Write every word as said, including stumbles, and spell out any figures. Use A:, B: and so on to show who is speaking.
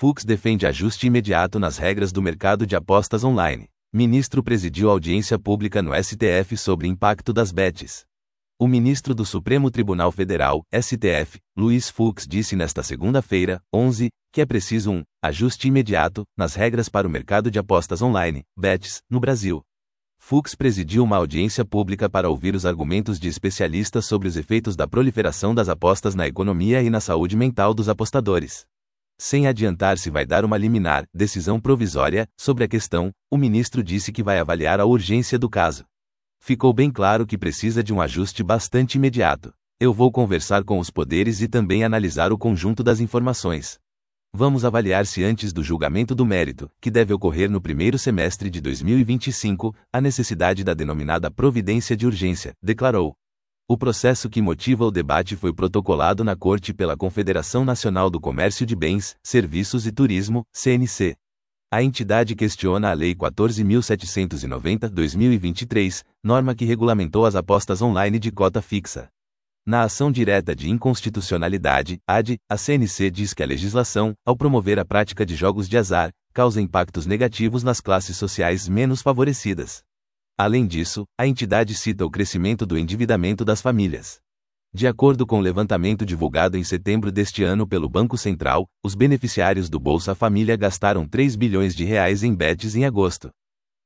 A: Fux defende ajuste imediato nas regras do mercado de apostas online. Ministro presidiu audiência pública no S T F sobre impacto das bets. O ministro do Supremo Tribunal Federal, S T F, Luiz Fux, disse nesta segunda-feira, onze, que é preciso um ajuste imediato nas regras para o mercado de apostas online, bets, no Brasil. Fux presidiu uma audiência pública para ouvir os argumentos de especialistas sobre os efeitos da proliferação das apostas na economia e na saúde mental dos apostadores. Sem adiantar se vai dar uma liminar, decisão provisória, sobre a questão, o ministro disse que vai avaliar a urgência do caso. Ficou bem claro que precisa de um ajuste bastante imediato. Eu vou conversar com os poderes e também analisar o conjunto das informações. Vamos avaliar se antes do julgamento do mérito, que deve ocorrer no primeiro semestre de dois mil e vinte e cinco, a necessidade da denominada providência de urgência, declarou. O processo que motiva o debate foi protocolado na Corte pela Confederação Nacional do Comércio de Bens, Serviços e Turismo, C N C. A entidade questiona a Lei quatorze mil setecentos e noventa barra dois mil e vinte e três, norma que regulamentou as apostas online de cota fixa. Na ação direta de inconstitucionalidade, A D, a C N C diz que a legislação, ao promover a prática de jogos de azar, causa impactos negativos nas classes sociais menos favorecidas. Além disso, a entidade cita o crescimento do endividamento das famílias. De acordo com o levantamento divulgado em setembro deste ano pelo Banco Central, os beneficiários do Bolsa Família gastaram três bilhões de reais em bets em agosto.